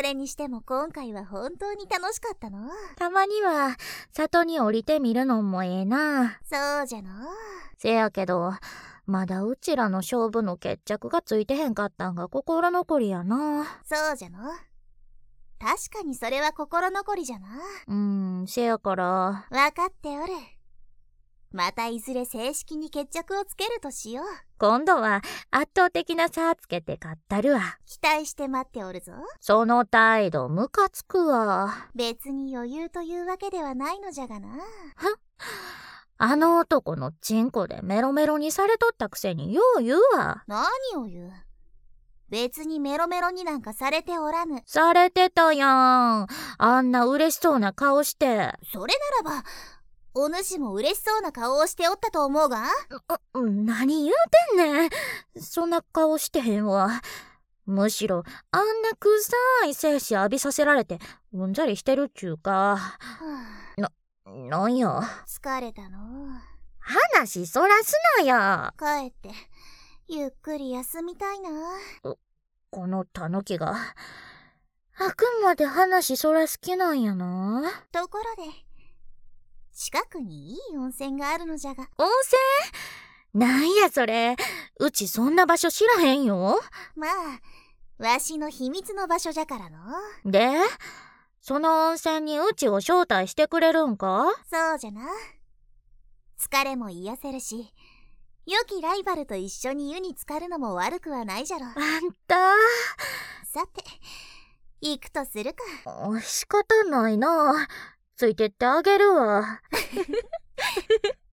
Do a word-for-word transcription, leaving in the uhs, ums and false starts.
れにしても今回は本当に楽しかったの。 たまには里に降りてみるのもええな。 そうじゃの。 せやけどまだうちらの勝負の決着がついてへんかったんが心残りやな。 そうじゃの。確かにそれは心残りじゃな。 うーん、せやから。 わかっておる。またいずれ正式に決着をつけるとしよう。 今度は圧倒的な差つけて勝ったるわ。 期待して待っておるぞ。 その態度ムカつくわ。 別に余裕というわけではないのじゃがな。 はっ、あの男のチンコでメロメロにされとったくせによう言うわ。 何を言う。別にメロメロになんかされておらぬ。 されてたやん。あんな嬉しそうな顔して。 それならばお主も嬉しそうな顔をしておったと思うが。 う、何言うてんねん。そんな顔してへんわ。むしろあんな臭い精子浴びさせられてうんざりしてるっちゅうか。な、なんや。 疲れたの。 話そらすなや。 帰ってゆっくり休みたいな。 このタヌキがあくまで話そらす気なんやな。 ところで近くにいい温泉があるのじゃが。 温泉？なんやそれ。うちそんな場所知らへんよ。 まあわしの秘密の場所じゃからの。 でその温泉にうちを招待してくれるんか？ そうじゃな。疲れも癒せるし良きライバルと一緒に湯に浸かるのも悪くはないじゃろ。 あんた。 さて行くとするか。 仕方ないな。ついてってあげるわ。